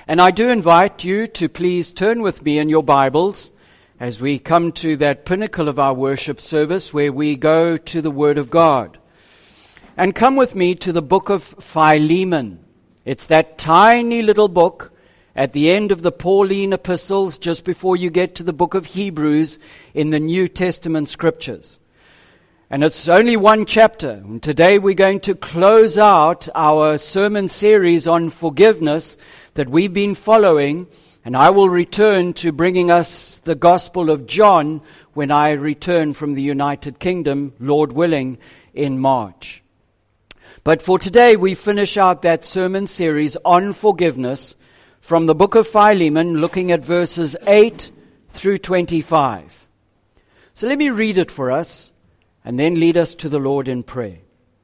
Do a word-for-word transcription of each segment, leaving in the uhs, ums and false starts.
And I do invite you to please turn with me in your Bibles as we come to that pinnacle of our worship service where we go to the Word of God. And come with me to the book of Philemon. It's that tiny little book at the end of the Pauline epistles, just before you get to the book of Hebrews in the New Testament scriptures. And it's only one chapter. And today we're going to close out our sermon series on forgiveness that we've been following. And I will return to bringing us the Gospel of John when I return from the United Kingdom, Lord willing, in March. But for today, we finish out that sermon series on forgiveness from the book of Philemon, looking at verses eight through twenty-five. So let me read it for us, and then lead us to the Lord in prayer.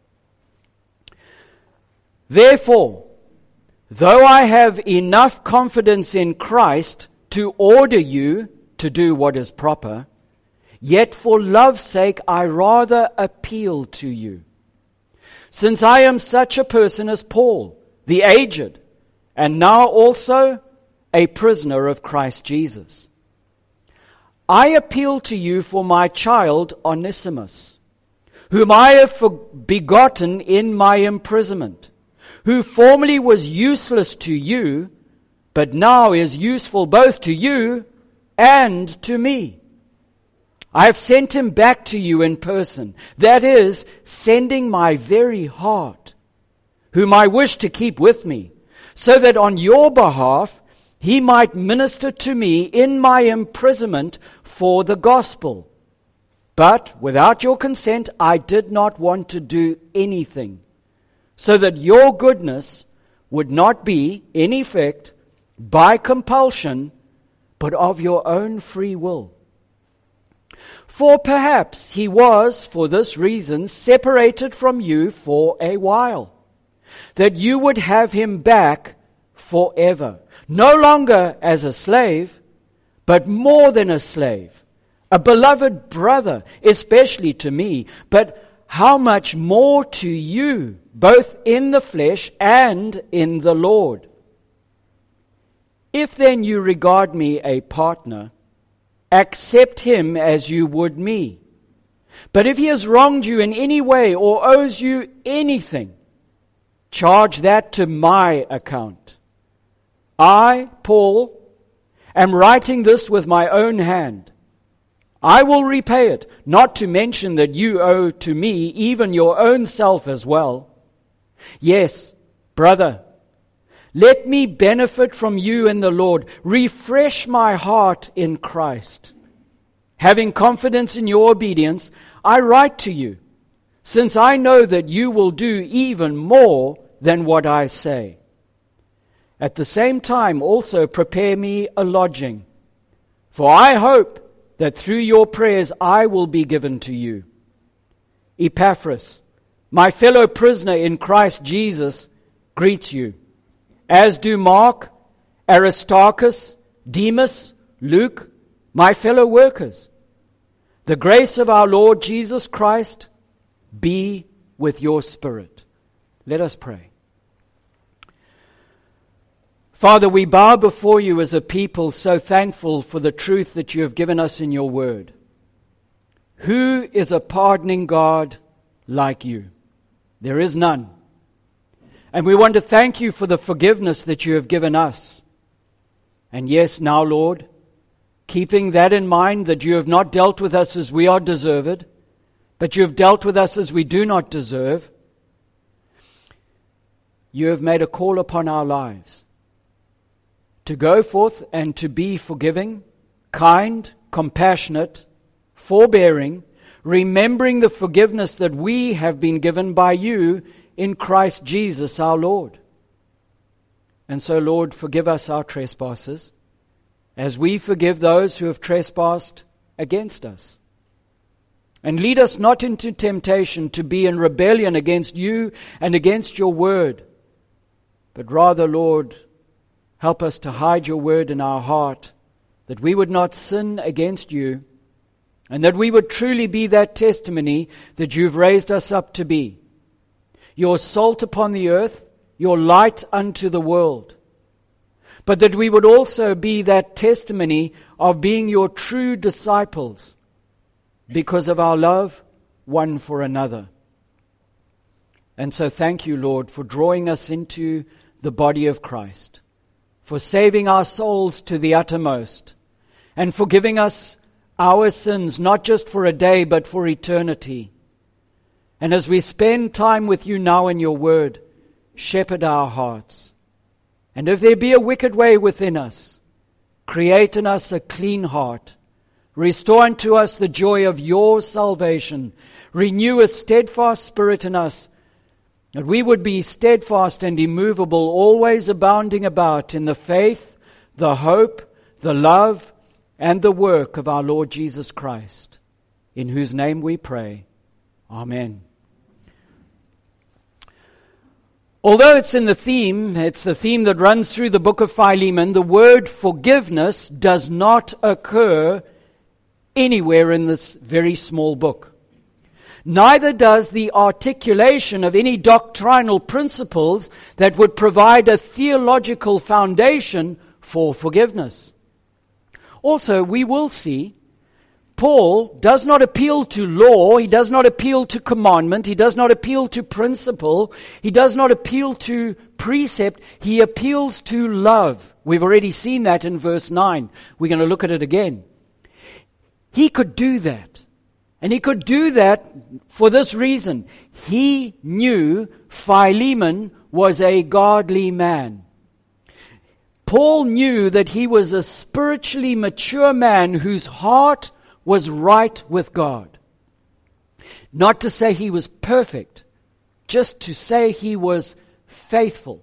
Therefore, though I have enough confidence in Christ to order you to do what is proper, yet for love's sake I rather appeal to you. Since I am such a person as Paul, the aged, and now also a prisoner of Christ Jesus. I appeal to you for my child Onesimus, whom I have begotten in my imprisonment, who formerly was useless to you, but now is useful both to you and to me. I have sent him back to you in person, that is, sending my very heart, whom I wish to keep with me, so that on your behalf he might minister to me in my imprisonment for the gospel. But without your consent I did not want to do anything, so that your goodness would not be, in effect, by compulsion, but of your own free will. For perhaps he was, for this reason, separated from you for a while, that you would have him back forever, no longer as a slave, but more than a slave, a beloved brother, especially to me, but how much more to you, both in the flesh and in the Lord. If then you regard me a partner, accept him as you would me. But if he has wronged you in any way or owes you anything, charge that to my account. I, Paul, am writing this with my own hand. I will repay it, not to mention that you owe to me even your own self as well. Yes, brother, let me benefit from you in the Lord. Refresh my heart in Christ. Having confidence in your obedience, I write to you, since I know that you will do even more than what I say. At the same time also prepare me a lodging, for I hope that through your prayers I will be given to you. Epaphras, my fellow prisoner in Christ Jesus, greets you, as do Mark, Aristarchus, Demas, Luke, my fellow workers. The grace of our Lord Jesus Christ be with your spirit. Let us pray. Father, we bow before you as a people so thankful for the truth that you have given us in your word. Who is a pardoning God like you? There is none. And we want to thank you for the forgiveness that you have given us. And yes, now, Lord, keeping that in mind, that you have not dealt with us as we are deserved, but you have dealt with us as we do not deserve, you have made a call upon our lives to go forth and to be forgiving, kind, compassionate, forbearing, remembering the forgiveness that we have been given by you in Christ Jesus our Lord. And so, Lord, forgive us our trespasses as we forgive those who have trespassed against us. And lead us not into temptation to be in rebellion against you and against your word, but rather, Lord, help us to hide your word in our heart, that we would not sin against you, and that we would truly be that testimony that you've raised us up to be. Your salt upon the earth, your light unto the world. but that we would also be that testimony of being your true disciples because of our love one for another. And so thank you, Lord, for drawing us into the body of Christ, for saving our souls to the uttermost, and for giving us our sins, not just for a day, but for eternity. And as we spend time with you now in your word, shepherd our hearts. And if there be a wicked way within us, create in us a clean heart. Restore unto us the joy of your salvation. Renew a steadfast spirit in us, that we would be steadfast and immovable, always abounding about in the faith, the hope, the love, and the work of our Lord Jesus Christ, in whose name we pray. Amen. Although it's in the theme, it's the theme that runs through the book of Philemon, the word forgiveness does not occur anywhere in this very small book. Neither does the articulation of any doctrinal principles that would provide a theological foundation for forgiveness. Also, we will see, Paul does not appeal to law, he does not appeal to commandment, he does not appeal to principle, he does not appeal to precept, he appeals to love. We've already seen that in verse nine. We're going to look at it again. He could do that. And he could do that for this reason. He knew Philemon was a godly man. Paul knew that he was a spiritually mature man whose heart was right with God. Not to say he was perfect, just to say he was faithful.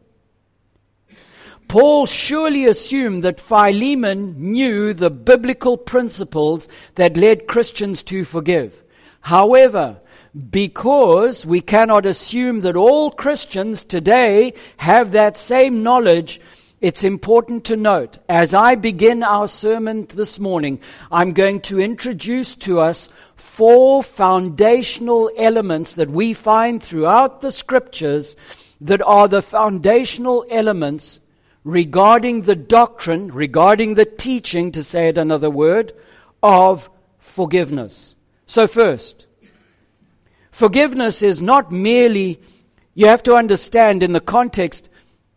Paul surely assumed that Philemon knew the biblical principles that led Christians to forgive. However, because we cannot assume that all Christians today have that same knowledge, it's important to note, as I begin our sermon this morning, I'm going to introduce to us four foundational elements that we find throughout the Scriptures that are the foundational elements regarding the doctrine, regarding the teaching, to say it another word, of forgiveness. So first, forgiveness is not merely, you have to understand in the context,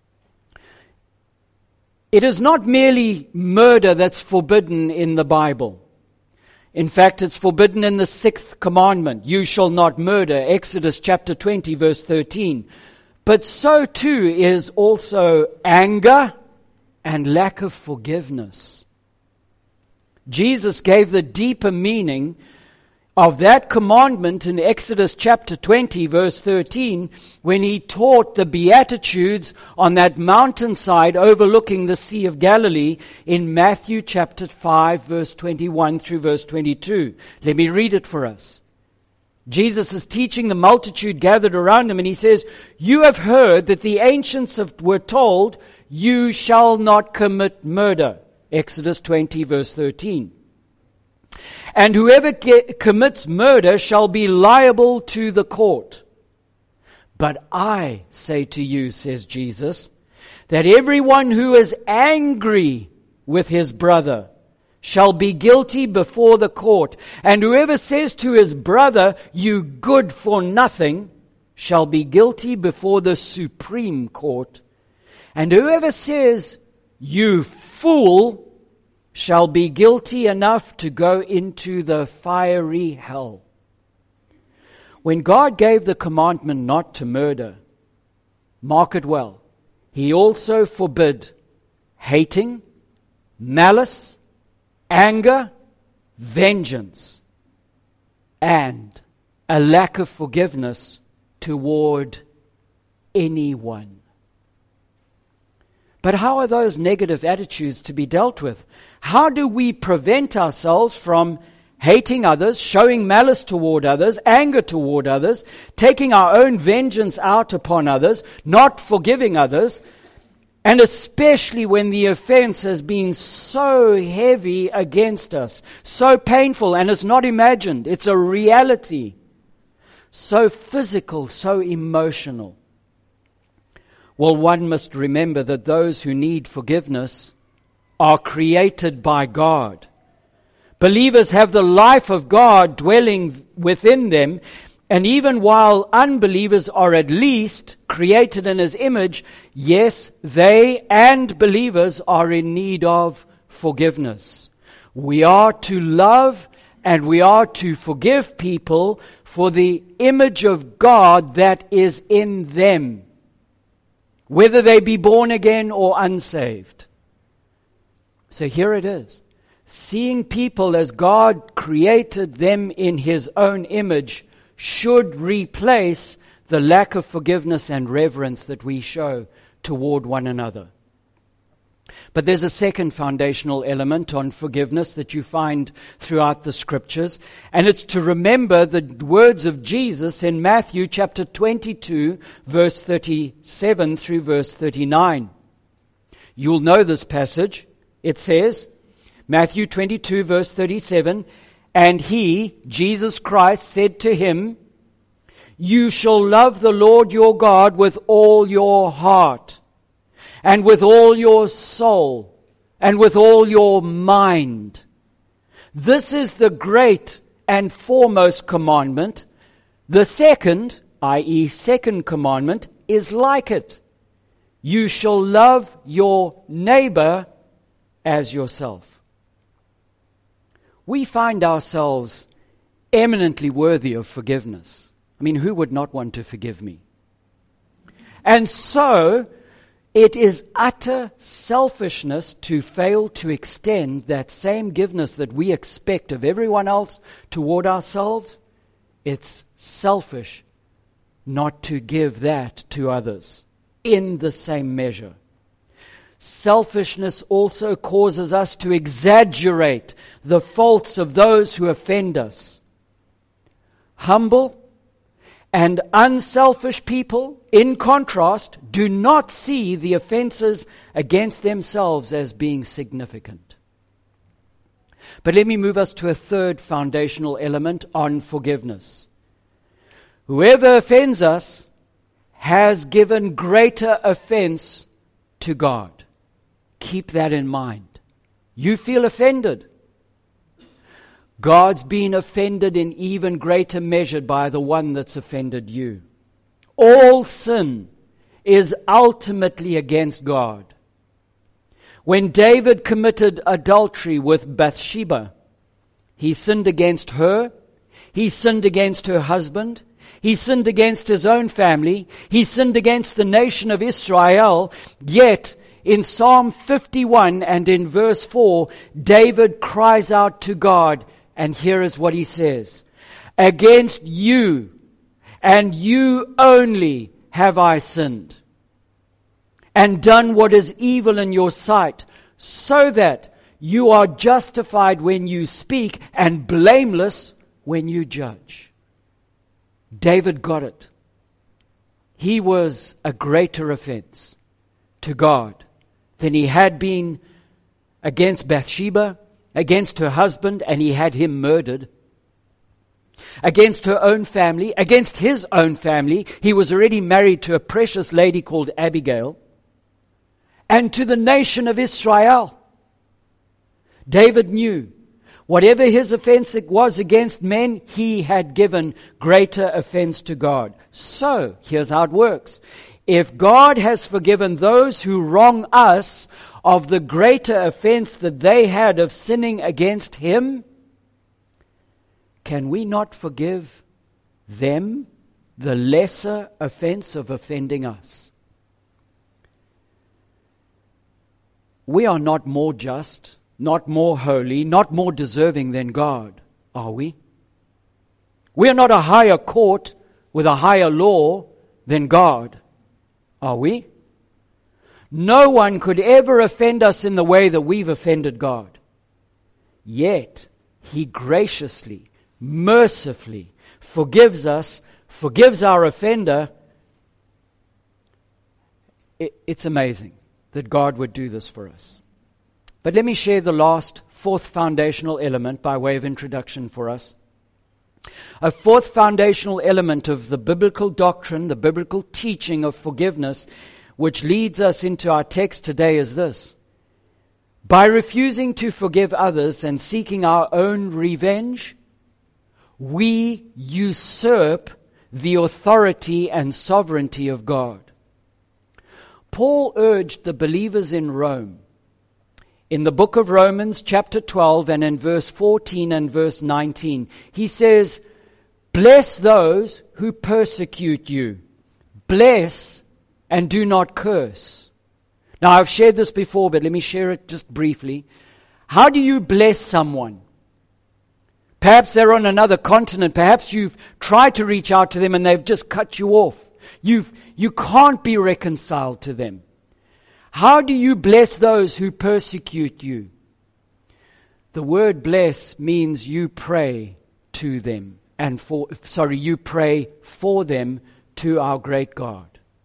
it is not merely murder that's forbidden in the Bible. In fact, it's forbidden in the sixth commandment. You shall not murder, Exodus chapter twenty, verse thirteen. But so too is also anger and lack of forgiveness. Jesus gave the deeper meaning of that commandment in Exodus chapter twenty, verse thirteen, when he taught the Beatitudes on that mountainside overlooking the Sea of Galilee in Matthew chapter five, verse twenty-one through verse twenty-two. Let me read it for us. Jesus is teaching the multitude gathered around him, and he says, you have heard that the ancients have, were told, you shall not commit murder. Exodus twenty, verse thirteen. And whoever get, commits murder shall be liable to the court. But I say to you, says Jesus, that everyone who is angry with his brother shall be guilty before the court. And whoever says to his brother, you good for nothing, shall be guilty before the Supreme Court. And whoever says, you fool, shall be guilty enough to go into the fiery hell. When God gave the commandment not to murder, mark it well, he also forbid hating, malice, anger, vengeance, and a lack of forgiveness toward anyone. But how are those negative attitudes to be dealt with? How do we prevent ourselves from hating others, showing malice toward others, anger toward others, taking our own vengeance out upon others, not forgiving others, and especially when the offense has been so heavy against us, so painful, and it's not imagined, it's a reality, so physical, so emotional? Well, one must remember that those who need forgiveness are created by God. Believers have the life of God dwelling within them, and even while unbelievers are at least created in His image, yes, they and believers are in need of forgiveness. We are to love and we are to forgive people for the image of God that is in them, whether they be born again or unsaved. So here it is. Seeing people as God created them in His own image should replace the lack of forgiveness and reverence that we show toward one another. But there's a second foundational element on forgiveness that you find throughout the Scriptures, and it's to remember the words of Jesus in Matthew chapter twenty-two, verse thirty-seven through verse thirty-nine. You'll know this passage. It says, Matthew twenty-two, verse thirty-seven, "And He, Jesus Christ, said to him, 'You shall love the Lord your God with all your heart, and with all your soul, and with all your mind. This is the great and foremost commandment. The second, that is second commandment, is like it. You shall love your neighbor as yourself.'" We find ourselves eminently worthy of forgiveness. I mean, who would not want to forgive me? And so, it is utter selfishness to fail to extend that same forgiveness that we expect of everyone else toward ourselves. It's selfish not to give that to others in the same measure. Selfishness also causes us to exaggerate the faults of those who offend us. Humble and unselfish people, in contrast, do not see the offenses against themselves as being significant. But let me move us to a third foundational element on forgiveness. Whoever offends us has given greater offense to God. Keep that in mind. You feel offended. God's been offended in even greater measure by the one that's offended you. All sin is ultimately against God. When David committed adultery with Bathsheba, he sinned against her, he sinned against her husband, he sinned against his own family, he sinned against the nation of Israel, yet in Psalm fifty-one and in verse four, David cries out to God, and here is what he says: "Against you, and you only, have I sinned, and done what is evil in your sight, so that you are justified when you speak, and blameless when you judge." David got it. He was a greater offense to God than he had been against Bathsheba, against her husband, and he had him murdered. Against her own family, against his own family, he was already married to a precious lady called Abigail, and to the nation of Israel. David knew whatever his offense was against men, he had given greater offense to God. So, here's how it works. If God has forgiven those who wrong us of the greater offense that they had of sinning against Him, can we not forgive them the lesser offense of offending us? We are not more just, not more holy, not more deserving than God, are we? We are not a higher court with a higher law than God, are we? No one could ever offend us in the way that we've offended God. Yet, He graciously, mercifully forgives us, forgives our offender. It's amazing that God would do this for us. But let me share the last, fourth foundational element by way of introduction for us. A fourth foundational element of the biblical doctrine, the biblical teaching of forgiveness, which leads us into our text today is this. By refusing to forgive others and seeking our own revenge, we usurp the authority and sovereignty of God. Paul urged the believers in Rome, in the book of Romans chapter twelve and in verse fourteen and verse nineteen, he says, bless those who persecute you. Bless and do not curse. Now I've shared this before, but let me share it just briefly. How do you bless someone? Perhaps they're on another continent. Perhaps you've tried to reach out to them and they've just cut you off. You've, you can't be reconciled to them. How do you bless those who persecute you? The word bless means you pray to them and for, sorry, you pray for them to our great God.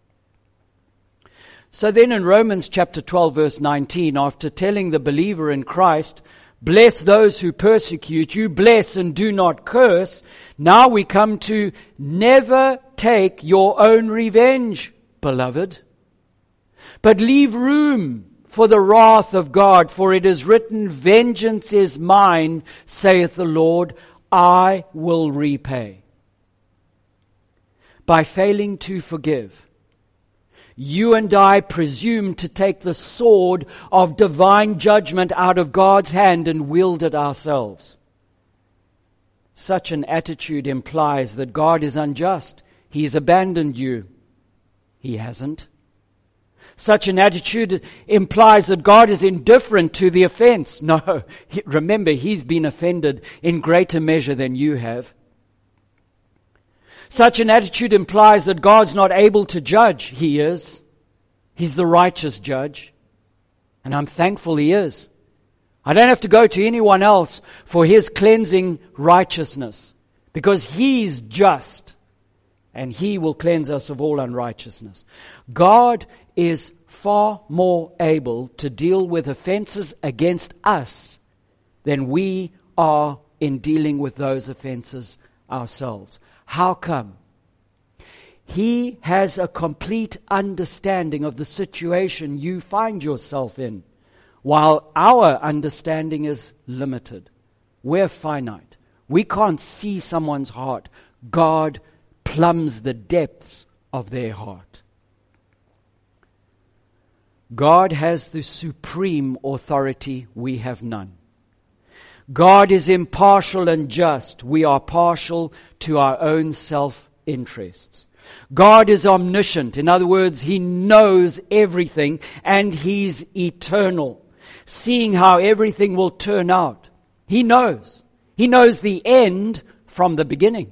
So then in Romans chapter twelve verse nineteen, after telling the believer in Christ, bless those who persecute you, bless and do not curse, now we come to never take your own revenge, beloved, but leave room for the wrath of God, for it is written, vengeance is mine, saith the Lord, I will repay. By failing to forgive, you and I presume to take the sword of divine judgment out of God's hand and wield it ourselves. Such an attitude implies that God is unjust. He has abandoned you. He hasn't. Such an attitude implies that God is indifferent to the offense. No, remember, He's been offended in greater measure than you have. Such an attitude implies that God's not able to judge. He is. He's the righteous judge. And I'm thankful He is. I don't have to go to anyone else for His cleansing righteousness, because He's just and He will cleanse us of all unrighteousness. God is far more able to deal with offenses against us than we are in dealing with those offenses ourselves. How come? He has a complete understanding of the situation you find yourself in, while our understanding is limited. We're finite. We can't see someone's heart. God plumbs the depths of their heart. God has the supreme authority. We have none. God is impartial and just. We are partial to our own self-interests. God is omniscient. In other words, He knows everything and He's eternal, seeing how everything will turn out. He knows. He knows the end from the beginning.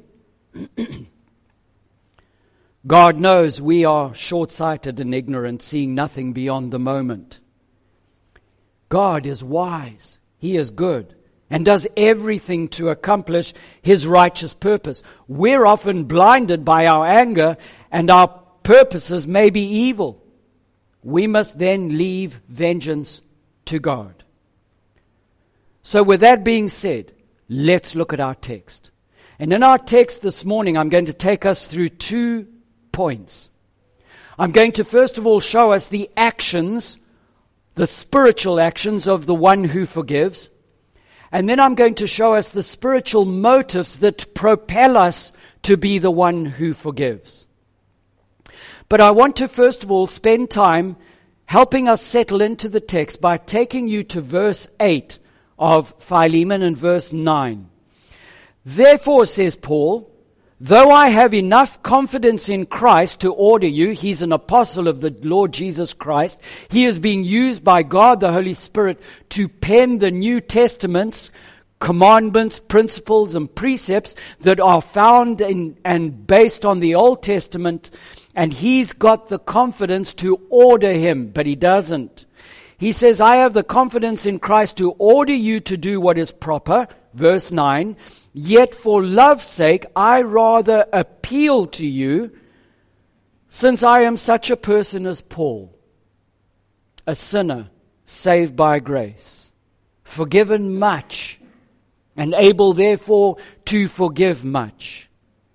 God knows we are short-sighted and ignorant, seeing nothing beyond the moment. God is wise. He is good and does everything to accomplish His righteous purpose. We're often blinded by our anger, and our purposes may be evil. We must then leave vengeance to God. So with that being said, let's look at our text. And in our text this morning, I'm going to take us through two points. I'm going to first of all show us the actions, the spiritual actions of the one who forgives. And then I'm going to show us the spiritual motives that propel us to be the one who forgives. But I want to first of all spend time helping us settle into the text by taking you to verse eight of Philemon and verse nine. Therefore, says Paul, though I have enough confidence in Christ to order you, he's an apostle of the Lord Jesus Christ. He is being used by God, the Holy Spirit, to pen the New Testament's commandments, principles, and precepts that are found in and based on the Old Testament. And he's got the confidence to order him, but he doesn't. He says, I have the confidence in Christ to order you to do what is proper. Verse nine. Yet for love's sake, I rather appeal to you, since I am such a person as Paul, a sinner saved by grace, forgiven much, and able therefore to forgive much.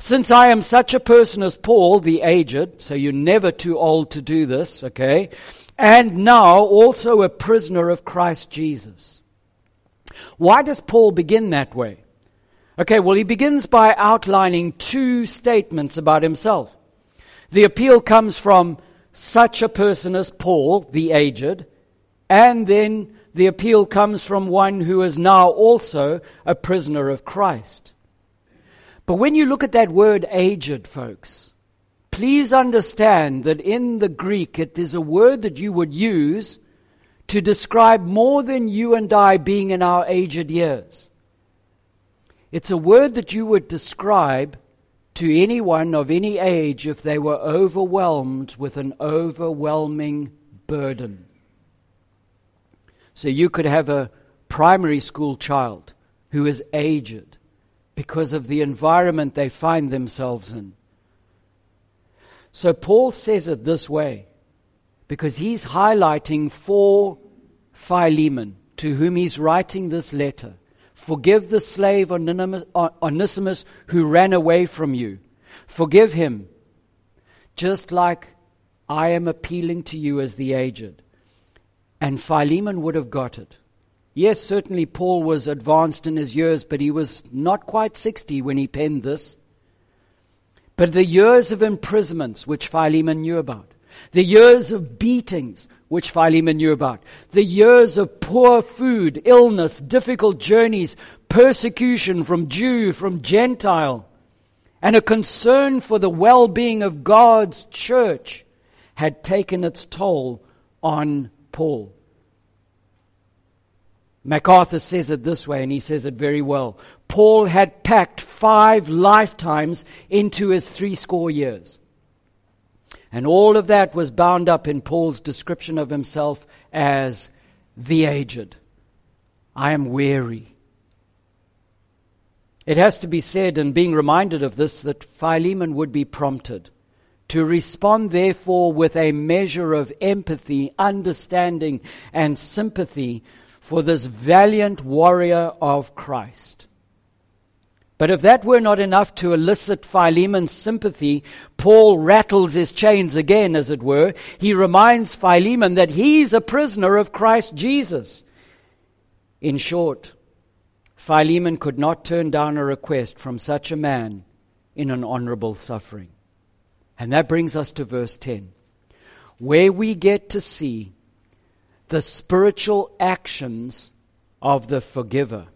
Since I am such a person as Paul, the aged, so you're never too old to do this, okay, and now also a prisoner of Christ Jesus. Why does Paul begin that way? Okay, well, he begins by outlining two statements about himself. The appeal comes from such a person as Paul, the aged, and then the appeal comes from one who is now also a prisoner of Christ. But when you look at that word aged, folks, please understand that in the Greek it is a word that you would use to describe more than you and I being in our aged years. It's a word that you would describe to anyone of any age if they were overwhelmed with an overwhelming burden. So you could have a primary school child who is aged because of the environment they find themselves in. So Paul says it this way because he's highlighting for Philemon, to whom he's writing this letter. Forgive the slave Onesimus who ran away from you. Forgive him, just like I am appealing to you as the aged. And Philemon would have got it. Yes, certainly Paul was advanced in his years, but he was not quite sixty when he penned this. But the years of imprisonments, which Philemon knew about, the years of beatings, which Philemon knew about, the years of poor food, illness, difficult journeys, persecution from Jew, from Gentile, and a concern for the well-being of God's church had taken its toll on Paul. MacArthur says it this way, and he says it very well. Paul had packed five lifetimes into his threescore years. And all of that was bound up in Paul's description of himself as the aged. I am weary. It has to be said, and being reminded of this, that Philemon would be prompted to respond, therefore, with a measure of empathy, understanding, and sympathy for this valiant warrior of Christ. But if that were not enough to elicit Philemon's sympathy, Paul rattles his chains again, as it were. He reminds Philemon that he's a prisoner of Christ Jesus. In short, Philemon could not turn down a request from such a man in an honorable suffering. And that brings us to verse ten, where we get to see the spiritual actions of the forgiver.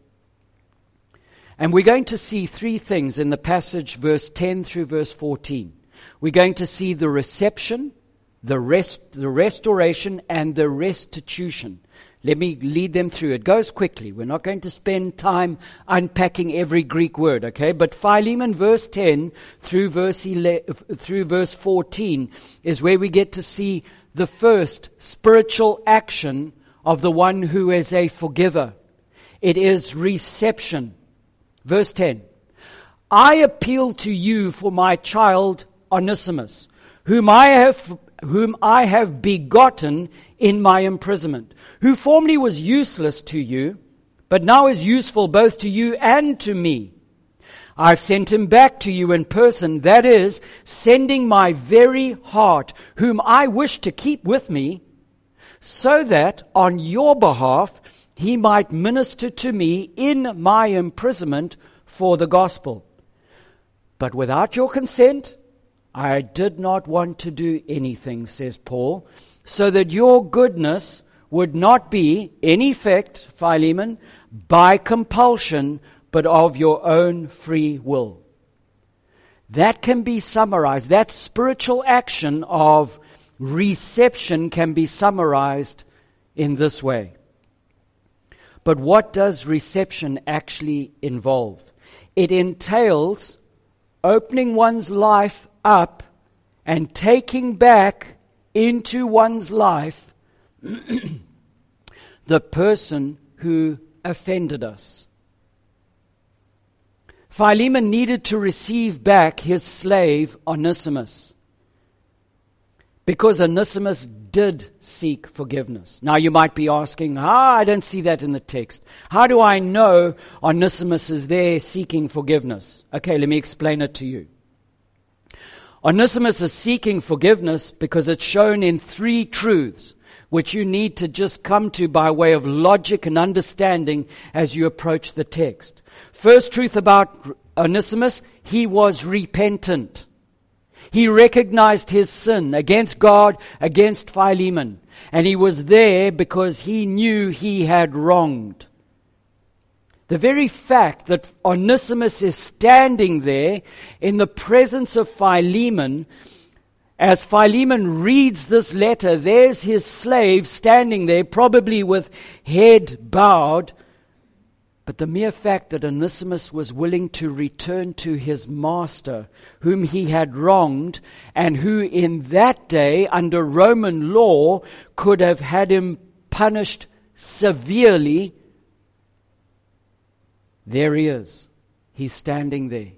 And we're going to see three things in the passage, verse ten through verse fourteen. We're going to see the reception, the rest, the restoration, and the restitution. Let me lead them through. It goes quickly. We're not going to spend time unpacking every Greek word, okay? But Philemon, verse ten through verse eleven, through verse fourteen is where we get to see the first spiritual action of the one who is a forgiver. It is reception. Verse ten, I appeal to you for my child Onesimus, whom I have whom I have begotten in my imprisonment, who formerly was useless to you, but now is useful both to you and to me. I've sent him back to you in person, that is, sending my very heart, whom I wish to keep with me, so that on your behalf he might minister to me in my imprisonment for the gospel. But without your consent, I did not want to do anything, says Paul, so that your goodness would not be, in effect, Philemon, by compulsion, but of your own free will. That can be summarized. That spiritual action of reception can be summarized in this way. But what does reception actually involve? It entails opening one's life up and taking back into one's life the person who offended us. Philemon needed to receive back his slave Onesimus, because Onesimus did seek forgiveness. Now you might be asking, ah, I don't see that in the text. How do I know Onesimus is there seeking forgiveness? Okay, let me explain it to you. Onesimus is seeking forgiveness because it's shown in three truths, which you need to just come to by way of logic and understanding as you approach the text. First truth about Onesimus, he was repentant. He recognized his sin against God, against Philemon. And he was there because he knew he had wronged. The very fact that Onesimus is standing there in the presence of Philemon, as Philemon reads this letter, there's his slave standing there, probably with head bowed. But the mere fact that Onesimus was willing to return to his master, whom he had wronged, and who in that day, under Roman law, could have had him punished severely, there he is. He's standing there.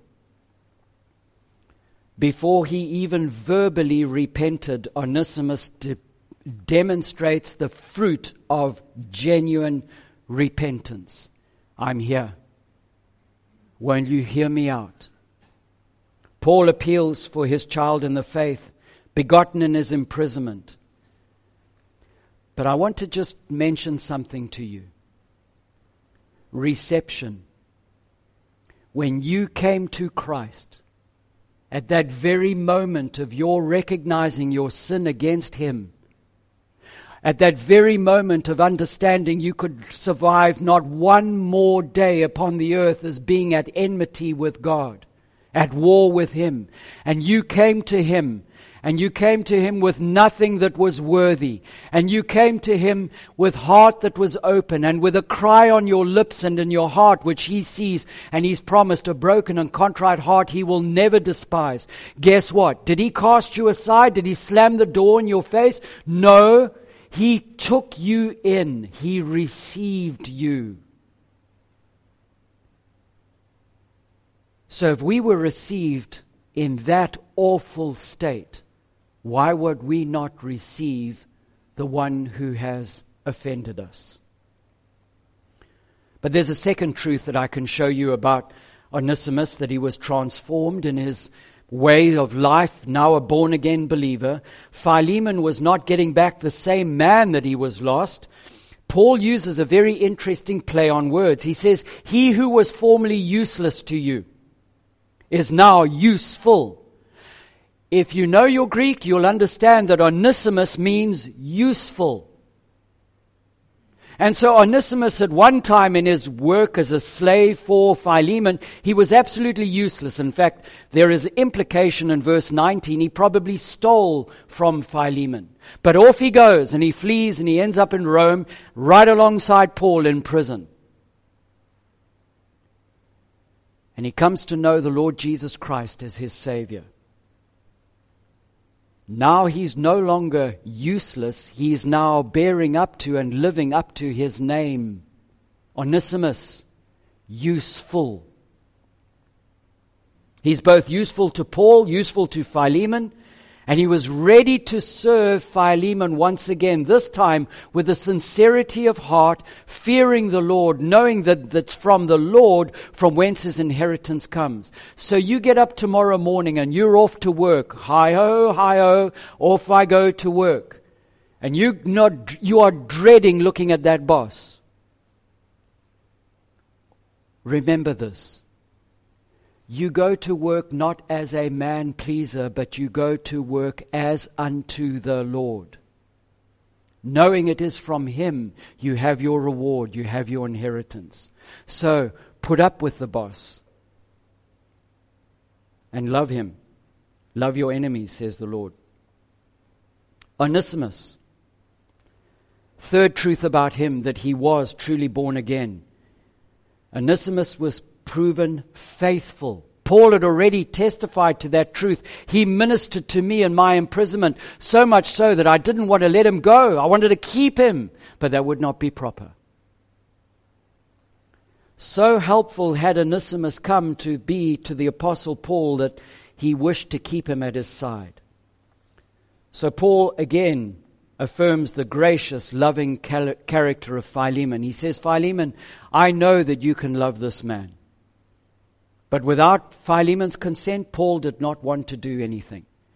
Before he even verbally repented, Onesimus de- demonstrates the fruit of genuine repentance. I'm here. Won't you hear me out? Paul appeals for his child in the faith, begotten in his imprisonment. But I want to just mention something to you. Reception. When you came to Christ, at that very moment of your recognizing your sin against Him, at that very moment of understanding you could survive not one more day upon the earth as being at enmity with God, at war with Him, and you came to Him, and you came to Him with nothing that was worthy, and you came to Him with heart that was open, and with a cry on your lips and in your heart which He sees, and He's promised a broken and contrite heart He will never despise. Guess what? Did He cast you aside? Did He slam the door in your face? No. He took you in. He received you. So if we were received in that awful state, why would we not receive the one who has offended us? But there's a second truth that I can show you about Onesimus, that he was transformed in his way of life, now a born-again believer. Philemon was not getting back the same man that he was lost. Paul uses a very interesting play on words. He says, he who was formerly useless to you is now useful. If you know your Greek, you'll understand that Onesimus means useful. And so Onesimus at one time in his work as a slave for Philemon, he was absolutely useless. In fact, there is implication in verse nineteen, he probably stole from Philemon. But off he goes and he flees and he ends up in Rome right alongside Paul in prison. And he comes to know the Lord Jesus Christ as his Savior. Now he's no longer useless. He's now bearing up to and living up to his name. Onesimus, useful. He's both useful to Paul, useful to Philemon, and he was ready to serve Philemon once again, this time with a sincerity of heart, fearing the Lord, knowing that that's from the Lord from whence his inheritance comes. So you get up tomorrow morning and you're off to work. Hi-ho, hi-ho, off I go to work. And you not you are dreading looking at that boss. Remember this. You go to work not as a man-pleaser, but you go to work as unto the Lord. Knowing it is from Him you have your reward, you have your inheritance. So, put up with the boss. And love him. Love your enemies, says the Lord. Onesimus. Third truth about him, that he was truly born again. Onesimus was proven faithful. Paul had already testified to that truth. He ministered to me in my imprisonment, so much so that I didn't want to let him go. I wanted to keep him, but that would not be proper. So helpful had Onesimus come to be to the Apostle Paul that he wished to keep him at his side. So Paul again affirms the gracious, loving character of Philemon. He says, Philemon, I know that you can love this man. But without Philemon's consent, Paul did not want to do anything.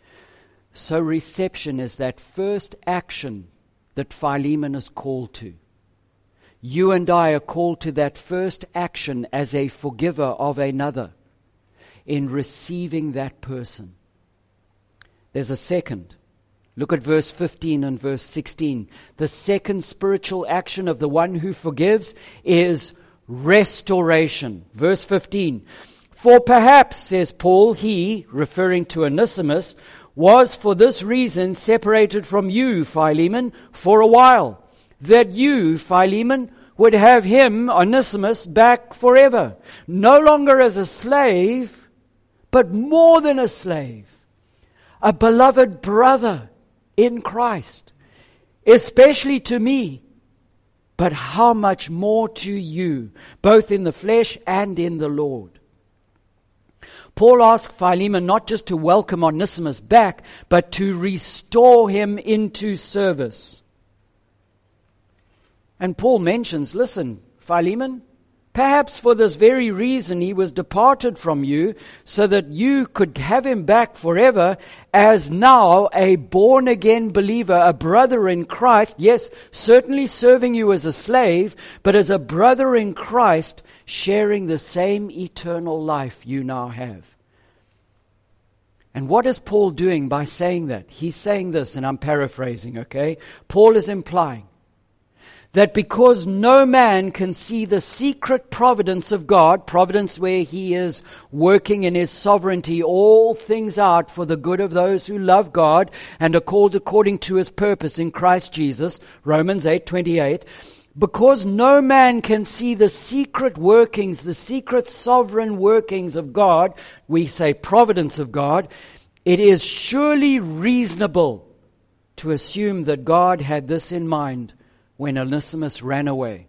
So reception is that first action that Philemon is called to. You and I are called to that first action as a forgiver of another in receiving that person. There's a second. Look at verse fifteen and verse sixteen. The second spiritual action of the one who forgives is restoration. Verse fifteen. For perhaps, says Paul, he, referring to Onesimus, was for this reason separated from you, Philemon, for a while, that you, Philemon, would have him, Onesimus, back forever, no longer as a slave, but more than a slave, a beloved brother in Christ, especially to me, but how much more to you, both in the flesh and in the Lord. Paul asked Philemon not just to welcome Onesimus back, but to restore him into service. And Paul mentions, listen, Philemon, perhaps for this very reason he was departed from you, so that you could have him back forever as now a born-again believer, a brother in Christ, yes, certainly serving you as a slave, but as a brother in Christ, sharing the same eternal life you now have. And what is Paul doing by saying that? He's saying this, and I'm paraphrasing, okay? Paul is implying that because no man can see the secret providence of God, providence where he is working in his sovereignty all things out for the good of those who love God and are called according to his purpose in Christ Jesus, Romans eight twenty-eight, because no man can see the secret workings, the secret sovereign workings of God, we say providence of God, it is surely reasonable to assume that God had this in mind when Onesimus ran away.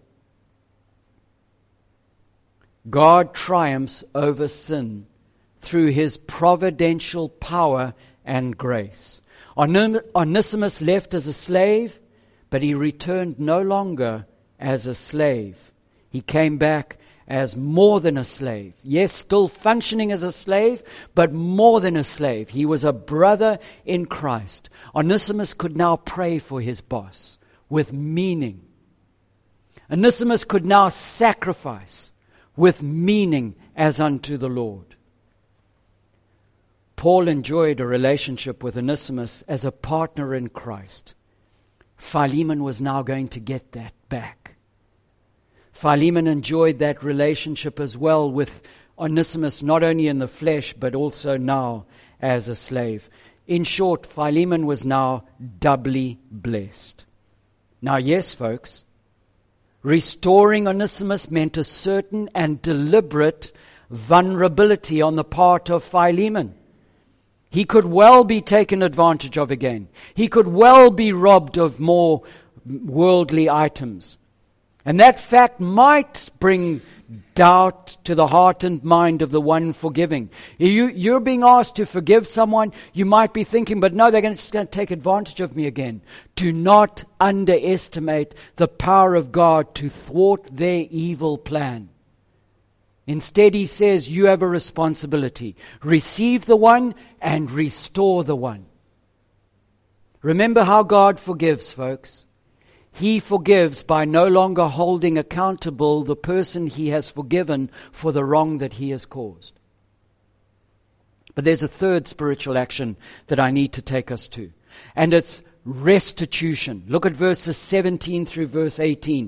God triumphs over sin through his providential power and grace. Onesimus left as a slave, but he returned no longer as a slave. He came back as more than a slave. Yes, still functioning as a slave, but more than a slave. He was a brother in Christ. Onesimus could now pray for his boss with meaning. Onesimus could now sacrifice with meaning as unto the Lord. Paul enjoyed a relationship with Onesimus as a partner in Christ. Philemon was now going to get that back. Philemon enjoyed that relationship as well with Onesimus, not only in the flesh, but also now as a slave. In short, Philemon was now doubly blessed. Now, yes, folks, restoring Onesimus meant a certain and deliberate vulnerability on the part of Philemon. He could well be taken advantage of again. He could well be robbed of more worldly items. And that fact might bring doubt to the heart and mind of the one forgiving. You, you're being asked to forgive someone, you might be thinking, but no, they're going to take advantage of me again. Do not underestimate the power of God to thwart their evil plan. Instead, he says, you have a responsibility. Receive the one and restore the one. Remember how God forgives, folks. He forgives by no longer holding accountable the person he has forgiven for the wrong that he has caused. But there's a third spiritual action that I need to take us to, and it's restitution. Look at verses seventeen through verse eighteen.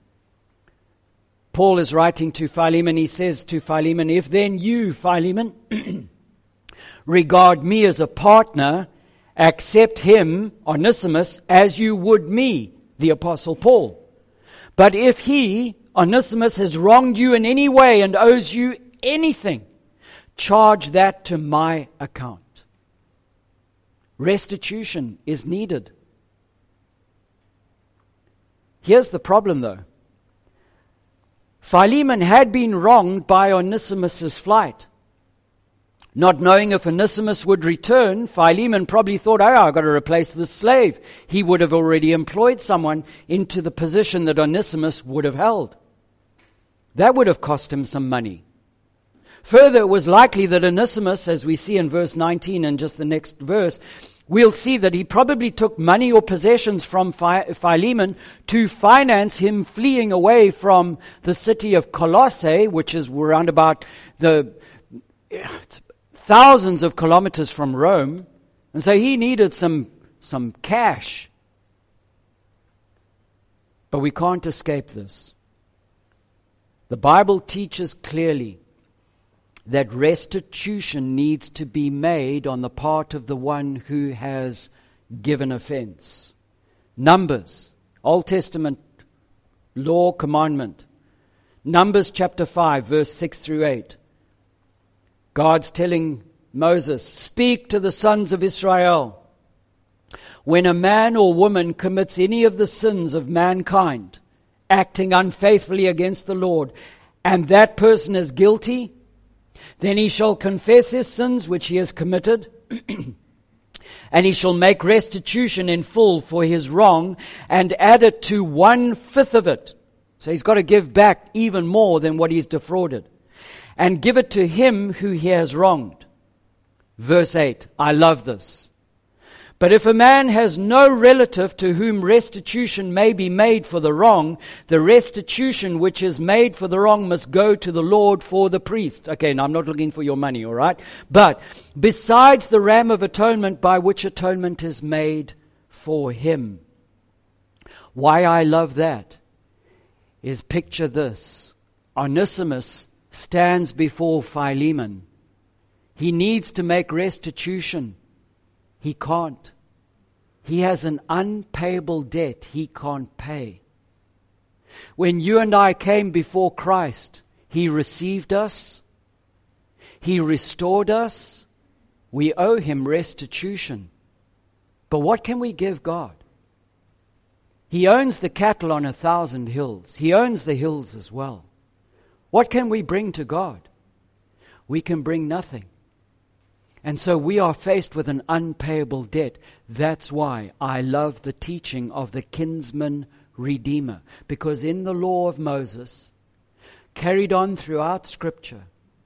Paul is writing to Philemon. He says to Philemon, if then you, Philemon, regard me as a partner, accept him, Onesimus, as you would me, the Apostle Paul. But if he, Onesimus, has wronged you in any way and owes you anything, charge that to my account. Restitution is needed. Here's the problem, though. Philemon had been wronged by Onesimus' flight. Not knowing if Onesimus would return, Philemon probably thought, oh, I've got to replace this slave. He would have already employed someone into the position that Onesimus would have held. That would have cost him some money. Further, it was likely that Onesimus, as we see in verse nineteen and just the next verse, we'll see that he probably took money or possessions from Philemon to finance him fleeing away from the city of Colossae, which is around about the thousands of kilometers from Rome. And so he needed some, some cash. But we can't escape this. The Bible teaches clearly that restitution needs to be made on the part of the one who has given offense. Numbers, Old Testament law, commandment. Numbers chapter five, verse six through eight. God's telling Moses, speak to the sons of Israel. When a man or woman commits any of the sins of mankind, acting unfaithfully against the Lord, and that person is guilty, then he shall confess his sins which he has committed, and he shall make restitution in full for his wrong, and add it to one-fifth of it. So he's got to give back even more than what he's defrauded. And give it to him who he has wronged. Verse eight, I love this. But if a man has no relative to whom restitution may be made for the wrong, the restitution which is made for the wrong must go to the Lord for the priest. Okay, now I'm not looking for your money, all right? But besides the ram of atonement by which atonement is made for him. Why I love that is picture this. Onesimus stands before Philemon. He needs to make restitution. He can't. He has an unpayable debt he can't pay. When you and I came before Christ, He received us. He restored us. We owe Him restitution. But what can we give God? He owns the cattle on a thousand hills. He owns the hills as well. What can we bring to God? We can bring nothing. And so we are faced with an unpayable debt. That's why I love the teaching of the kinsman redeemer. Because in the law of Moses, carried on throughout Scripture,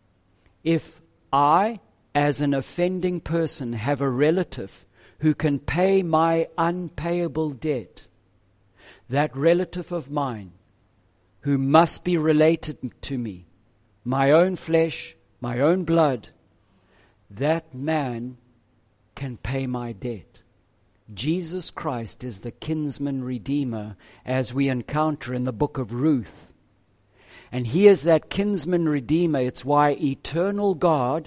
if I, as an offending person, have a relative who can pay my unpayable debt, that relative of mine, who must be related to me, my own flesh, my own blood, that man can pay my debt. Jesus Christ is the kinsman redeemer, as we encounter in the book of Ruth. And He is that kinsman redeemer. It's why eternal God,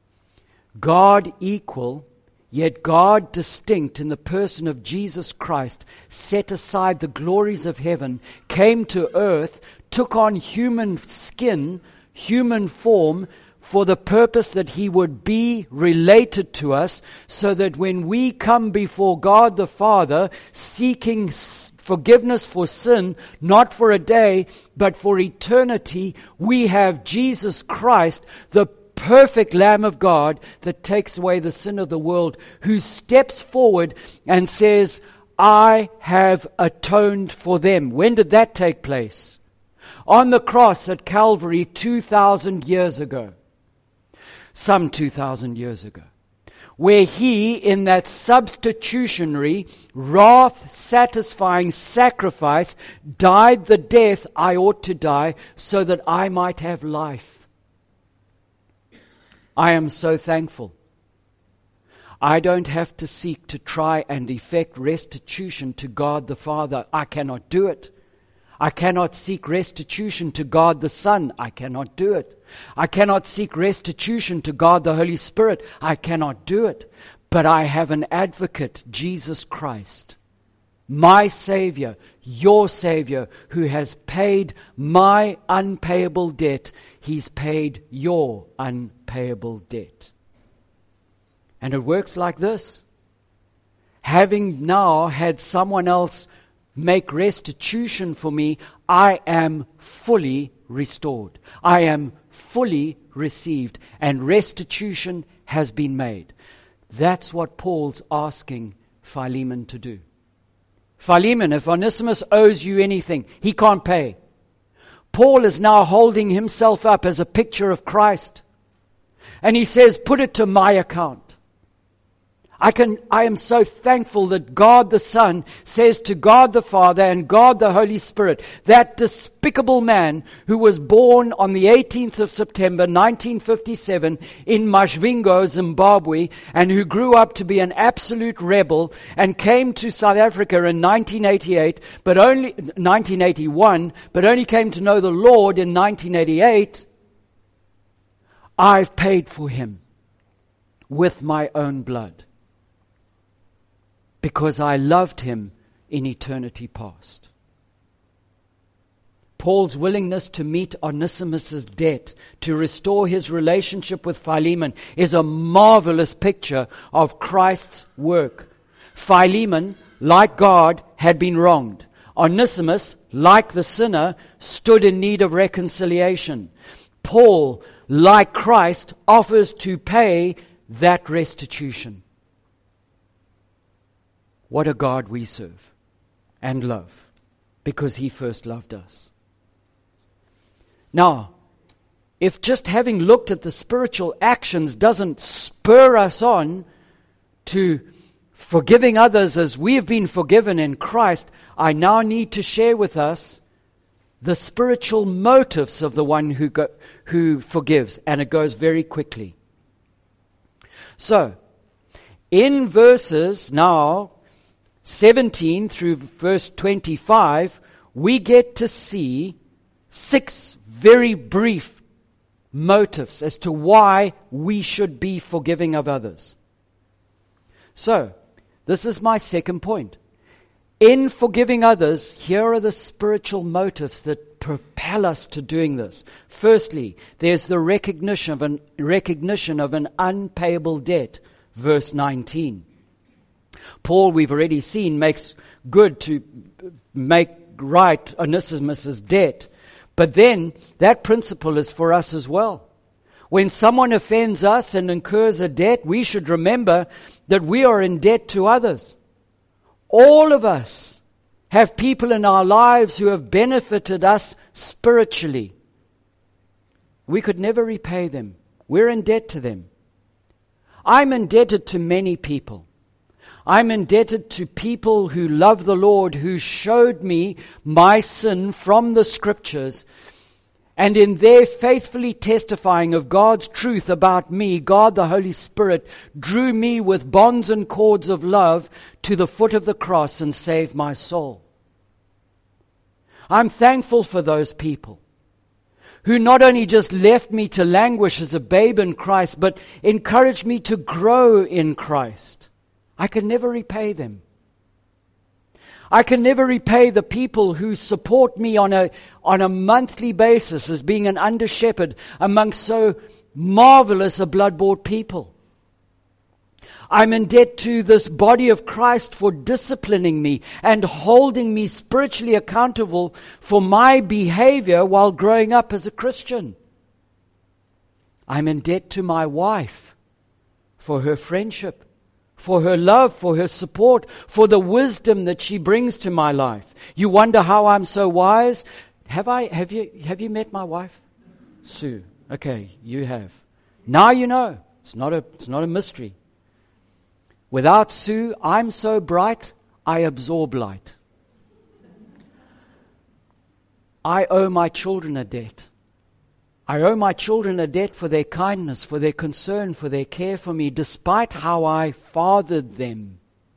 God equal, yet God distinct in the person of Jesus Christ, set aside the glories of heaven, came to earth, took on human skin, human form, for the purpose that He would be related to us, so that when we come before God the Father, seeking forgiveness for sin, not for a day, but for eternity, we have Jesus Christ, the perfect Lamb of God that takes away the sin of the world, who steps forward and says, I have atoned for them. When did that take place? On the cross at Calvary two thousand years ago. Some two thousand years ago. Where He, in that substitutionary, wrath-satisfying sacrifice, died the death I ought to die so that I might have life. I am so thankful. I don't have to seek to try and effect restitution to God the Father. I cannot do it. I cannot seek restitution to God the Son. I cannot do it. I cannot seek restitution to God the Holy Spirit. I cannot do it. But I have an advocate, Jesus Christ, my Savior, your Savior, who has paid my unpayable debt. He's paid your unpayable debt. And it works like this. Having now had someone else make restitution for me, I am fully restored. I am fully received, and restitution has been made. That's what Paul's asking Philemon to do. Philemon, if Onesimus owes you anything, he can't pay. Paul is now holding himself up as a picture of Christ. And he says, put it to my account. I can, I am so thankful that God the Son says to God the Father and God the Holy Spirit, that despicable man who was born on the eighteenth of September nineteen fifty-seven in Mashvingo, Zimbabwe, and who grew up to be an absolute rebel and came to South Africa in nineteen eighty-eight, but only, nineteen eighty-one, but only came to know the Lord in nineteen eighty-eight, I've paid for him with my own blood. Because I loved him in eternity past. Paul's willingness to meet Onesimus' debt, to restore his relationship with Philemon, is a marvelous picture of Christ's work. Philemon, like God, had been wronged. Onesimus, like the sinner, stood in need of reconciliation. Paul, like Christ, offers to pay that restitution. What a God we serve and love, because he first loved us. Now, if just having looked at the spiritual actions doesn't spur us on to forgiving others as we have been forgiven in Christ, I now need to share with us the spiritual motives of the one who go, who forgives, and it goes very quickly. So, in verses now seventeen through verse twenty-five, we get to see six very brief motives as to why we should be forgiving of others. So, this is my second point. In forgiving others, here are the spiritual motives that propel us to doing this. Firstly, there's the recognition of an recognition of an unpayable debt, verse nineteen. Paul, we've already seen, makes good to make right Onesimus' debt. But then, that principle is for us as well. When someone offends us and incurs a debt, we should remember that we are in debt to others. All of us have people in our lives who have benefited us spiritually. We could never repay them. We're in debt to them. I'm indebted to many people. I'm indebted to people who love the Lord, who showed me my sin from the Scriptures. And in their faithfully testifying of God's truth about me, God the Holy Spirit drew me with bonds and cords of love to the foot of the cross and saved my soul. I'm thankful for those people who not only just left me to languish as a babe in Christ, but encouraged me to grow in Christ. I can never repay them. I can never repay the people who support me on a, on a monthly basis as being an under-shepherd amongst so marvelous a blood-bought people. I'm in debt to this body of Christ for disciplining me and holding me spiritually accountable for my behavior while growing up as a Christian. I'm in debt to my wife for her friendship, for her love, for her support, for the wisdom that she brings to my life. You wonder how I'm so wise? Have I, have you, have you met my wife? Sue. Okay, you have. Now you know. It's not a, it's not a mystery. Without Sue, I'm so bright, I absorb light. I owe my children a debt. I owe my children a debt for their kindness, for their concern, for their care for me, despite how I fathered them.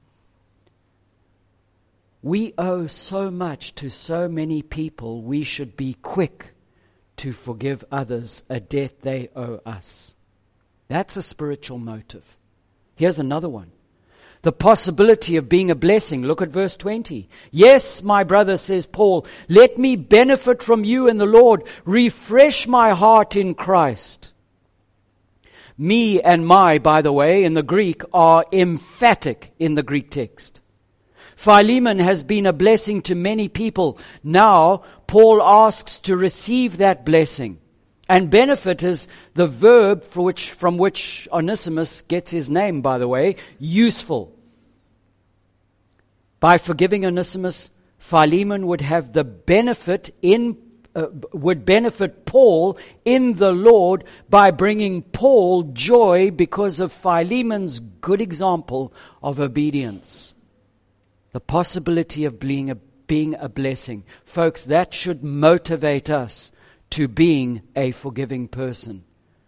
We owe so much to so many people, we should be quick to forgive others a debt they owe us. That's a spiritual motive. Here's another one. The possibility of being a blessing. Look at verse twenty. Yes, my brother, says Paul, let me benefit from you in the Lord. Refresh my heart in Christ. Me and my, by the way, in the Greek are emphatic in the Greek text. Philemon has been a blessing to many people. Now, Paul asks to receive that blessing. And benefit is the verb for which, from which Onesimus gets his name, by the way, useful. By forgiving Onesimus, Philemon would have the benefit in uh, would benefit Paul in the Lord by bringing Paul joy because of Philemon's good example of obedience. The possibility of being a, being a blessing. Folks, that should motivate us to being a forgiving person.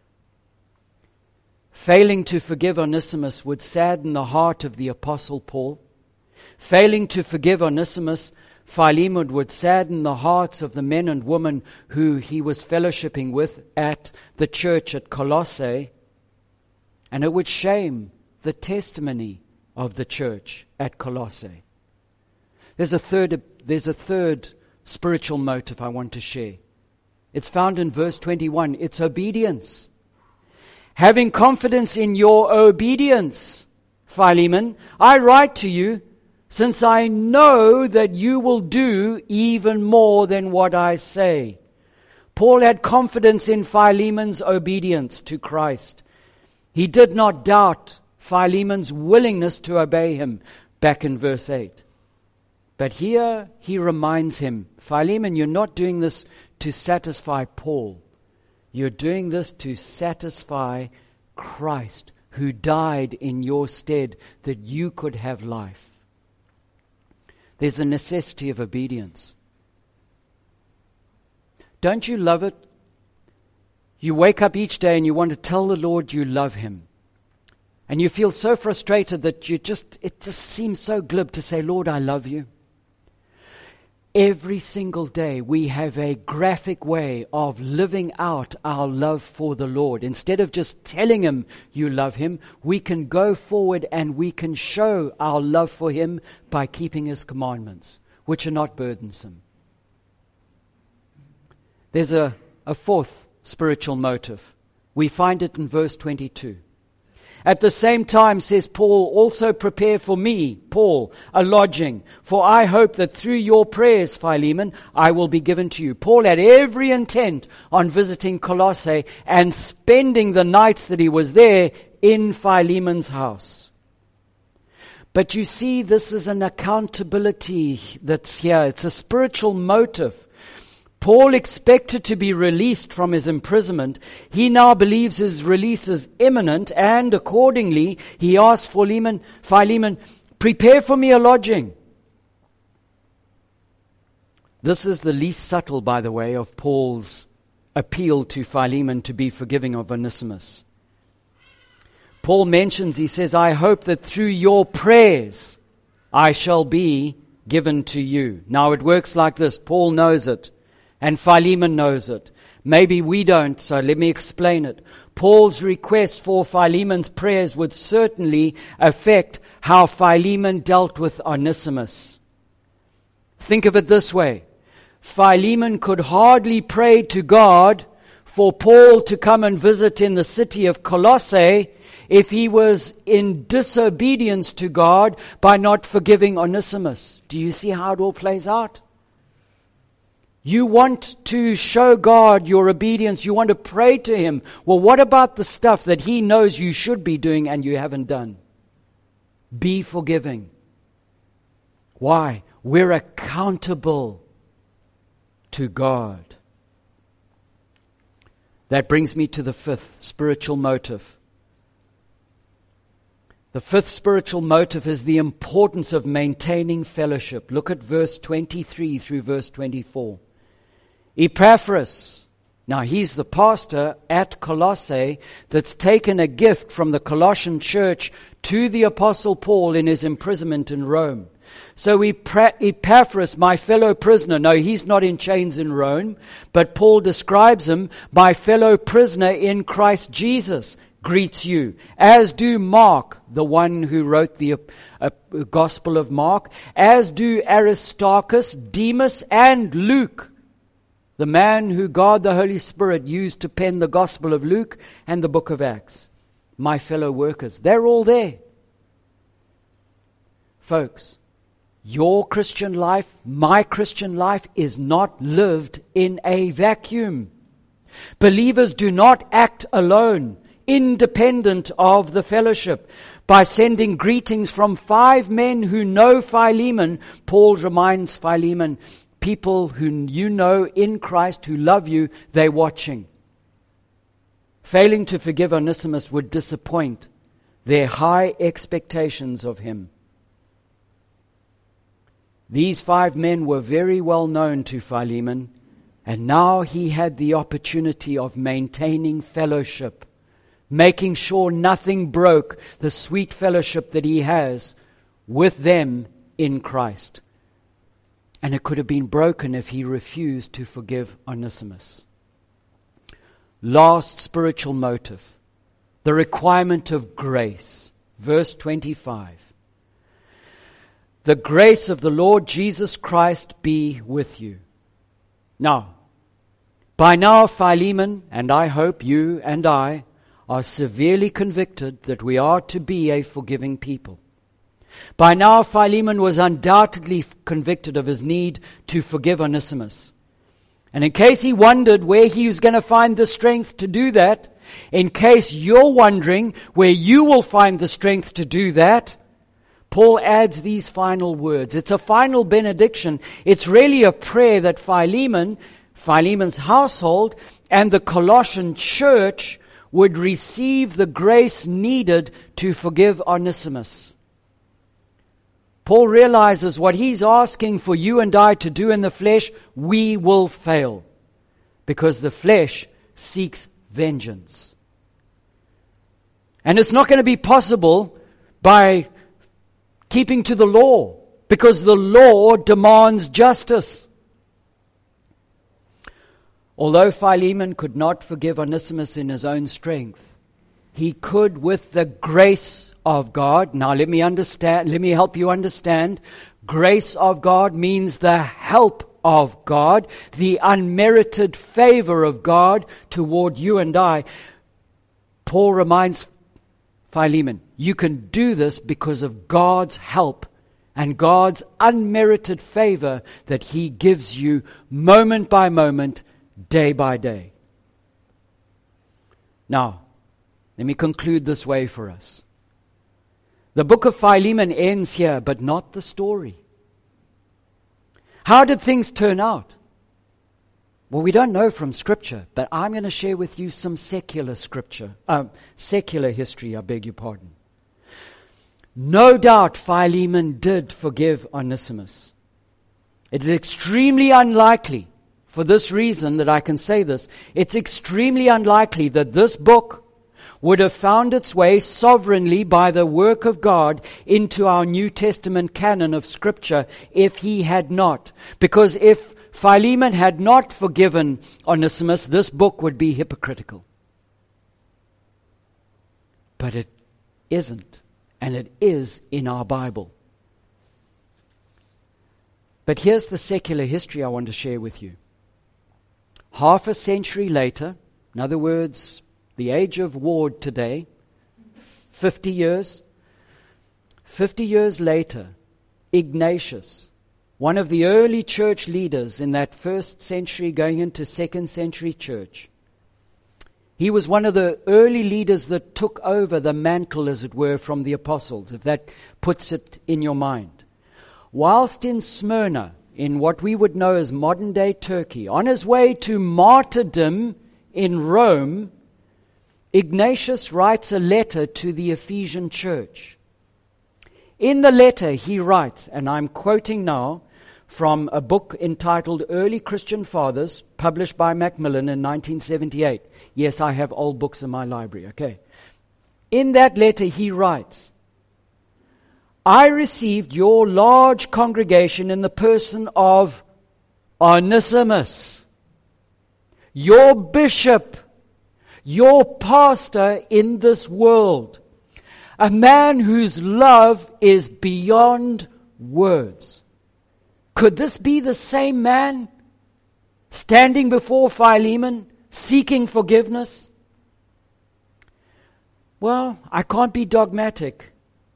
Failing to forgive Onesimus would sadden the heart of the Apostle Paul. Failing to forgive Onesimus, Philemon would sadden the hearts of the men and women who he was fellowshipping with at the church at Colossae, and it would shame the testimony of the church at Colossae. There's a third, there's a third spiritual motive I want to share. It's found in verse twenty-one. It's obedience. Having confidence in your obedience, Philemon, I write to you, since I know that you will do even more than what I say. Paul had confidence in Philemon's obedience to Christ. He did not doubt Philemon's willingness to obey him, back in verse eight. But here he reminds him, Philemon, you're not doing this to satisfy Paul. You're doing this to satisfy Christ, who died in your stead that you could have life. There's a necessity of obedience. Don't you love it? You wake up each day and you want to tell the Lord you love Him. And you feel so frustrated that you just, it just seems so glib to say, Lord, I love you. Every single day we have a graphic way of living out our love for the Lord. Instead of just telling Him you love Him, we can go forward and we can show our love for Him by keeping His commandments, which are not burdensome. There's a, a fourth spiritual motive. We find it in verse twenty-two. At the same time, says Paul, also prepare for me, Paul, a lodging, for I hope that through your prayers, Philemon, I will be given to you. Paul had every intent on visiting Colossae and spending the nights that he was there in Philemon's house. But you see, this is an accountability that's here. It's a spiritual motive. Paul expected to be released from his imprisonment. He now believes his release is imminent, and accordingly, he asks Philemon, Philemon, prepare for me a lodging. This is the least subtle, by the way, of Paul's appeal to Philemon to be forgiving of Onesimus. Paul mentions, he says, I hope that through your prayers I shall be given to you. Now it works like this. Paul knows it. And Philemon knows it. Maybe we don't, so let me explain it. Paul's request for Philemon's prayers would certainly affect how Philemon dealt with Onesimus. Think of it this way. Philemon could hardly pray to God for Paul to come and visit in the city of Colossae if he was in disobedience to God by not forgiving Onesimus. Do you see how it all plays out? You want to show God your obedience. You want to pray to Him. Well, what about the stuff that He knows you should be doing and you haven't done? Be forgiving. Why? We're accountable to God. That brings me to the fifth spiritual motive. The fifth spiritual motive is the importance of maintaining fellowship. Look at verse twenty-three through verse twenty-four. Epaphras, now he's the pastor at Colossae that's taken a gift from the Colossian church to the Apostle Paul in his imprisonment in Rome. So Epaphras, my fellow prisoner, no, he's not in chains in Rome, but Paul describes him, my fellow prisoner in Christ Jesus, greets you, as do Mark, the one who wrote the uh, Gospel of Mark, as do Aristarchus, Demas, and Luke, the man who God the Holy Spirit used to pen the Gospel of Luke and the book of Acts. My fellow workers, they're all there. Folks, your Christian life, my Christian life is not lived in a vacuum. Believers do not act alone, independent of the fellowship. By sending greetings from five men who know Philemon, Paul reminds Philemon, people who you know in Christ who love you, they're watching. Failing to forgive Onesimus would disappoint their high expectations of him. These five men were very well known to Philemon, and now he had the opportunity of maintaining fellowship, making sure nothing broke the sweet fellowship that he has with them in Christ. And it could have been broken if he refused to forgive Onesimus. Last spiritual motive, the requirement of grace. Verse twenty-five. The grace of the Lord Jesus Christ be with you. Now, by now Philemon, and I hope you and I, are severely convicted that we are to be a forgiving people. By now Philemon was undoubtedly convicted of his need to forgive Onesimus. And in case he wondered where he was going to find the strength to do that, in case you're wondering where you will find the strength to do that, Paul adds these final words. It's a final benediction. It's really a prayer that Philemon, Philemon's household, and the Colossian church would receive the grace needed to forgive Onesimus. Paul realizes what he's asking for you and I to do in the flesh, we will fail. Because the flesh seeks vengeance. And it's not going to be possible by keeping to the law, because the law demands justice. Although Philemon could not forgive Onesimus in his own strength, he could with the grace of God. Now let me understand, let me help you understand. Grace of God means the help of God, the unmerited favor of God toward you and I. Paul reminds Philemon, you can do this because of God's help and God's unmerited favor that He gives you moment by moment, day by day. Now, let me conclude this way for us. The book of Philemon ends here, but not the story. How did things turn out? Well, we don't know from Scripture, but I'm going to share with you some secular Scripture, uh, secular history, I beg your pardon. No doubt Philemon did forgive Onesimus. It is extremely unlikely, for this reason that I can say this, it's extremely unlikely that this book would have found its way sovereignly by the work of God into our New Testament canon of Scripture if he had not. Because if Philemon had not forgiven Onesimus, this book would be hypocritical. But it isn't, and it is in our Bible. But here's the secular history I want to share with you. Half a century later, in other words, the age of Ward today, fifty years, fifty years later, Ignatius, one of the early church leaders in that first century going into second century church, he was one of the early leaders that took over the mantle, as it were, from the apostles, if that puts it in your mind. Whilst in Smyrna, in what we would know as modern-day Turkey, on his way to martyrdom in Rome, Ignatius writes a letter to the Ephesian church. In the letter he writes, and I'm quoting now from a book entitled Early Christian Fathers, published by Macmillan in nineteen seventy-eight. Yes, I have old books in my library, okay. In that letter he writes, I received your large congregation in the person of Onesimus, your bishop, your pastor in this world, a man whose love is beyond words. Could this be the same man standing before Philemon, seeking forgiveness? Well, I can't be dogmatic,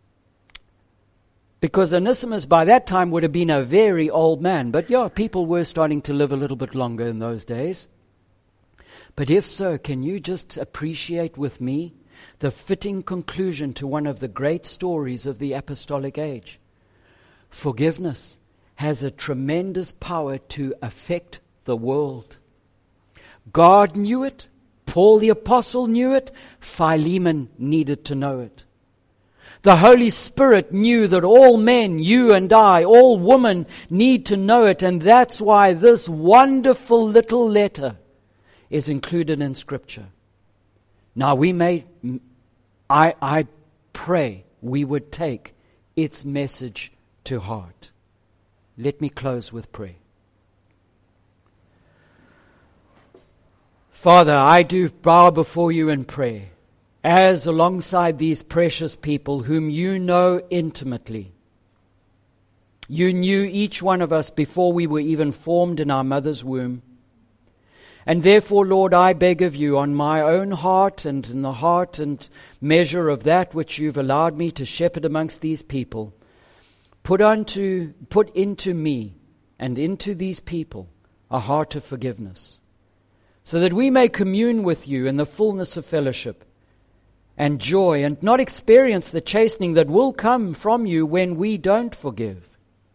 because Onesimus by that time would have been a very old man. But yeah, people were starting to live a little bit longer in those days. But if so, can you just appreciate with me the fitting conclusion to one of the great stories of the apostolic age? Forgiveness has a tremendous power to affect the world. God knew it. Paul the Apostle knew it. Philemon needed to know it. The Holy Spirit knew that all men, you and I, all women need to know it, and that's why this wonderful little letter is included in Scripture. Now we may, I, I pray we would take its message to heart. Let me close with prayer. Father, I do bow before you in prayer, as alongside these precious people whom you know intimately. You knew each one of us before we were even formed in our mother's womb. And therefore, Lord, I beg of you on my own heart and in the heart and measure of that which you've allowed me to shepherd amongst these people, put unto, put into me and into these people a heart of forgiveness, so that we may commune with you in the fullness of fellowship and joy, and not experience the chastening that will come from you when we don't forgive.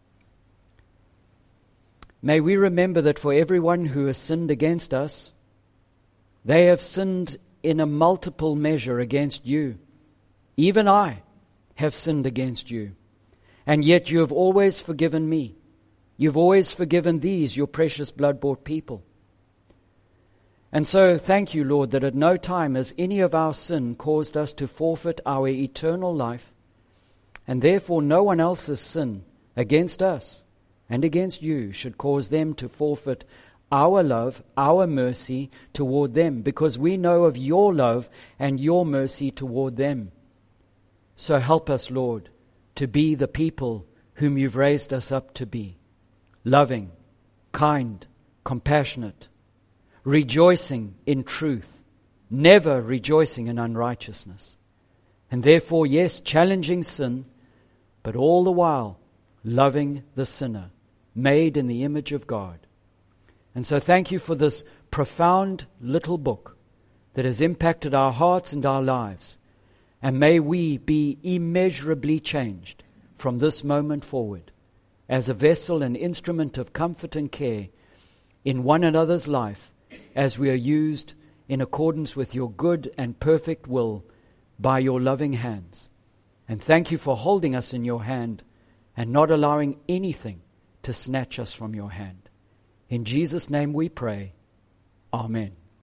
May we remember that for everyone who has sinned against us, they have sinned in a multiple measure against you. Even I have sinned against you. And yet you have always forgiven me. You've always forgiven these, your precious blood-bought people. And so thank you, Lord, that at no time has any of our sin caused us to forfeit our eternal life, and therefore no one else's sin against us and against you should cause them to forfeit our love, our mercy toward them, because we know of your love and your mercy toward them. So help us, Lord, to be the people whom you've raised us up to be, loving, kind, compassionate, rejoicing in truth, never rejoicing in unrighteousness. And therefore, yes, challenging sin, but all the while loving the sinner, made in the image of God. And so thank you for this profound little book that has impacted our hearts and our lives. And may we be immeasurably changed from this moment forward as a vessel and instrument of comfort and care in one another's life, as we are used in accordance with your good and perfect will by your loving hands. And thank you for holding us in your hand and not allowing anything to snatch us from your hand. In Jesus' name we pray. Amen.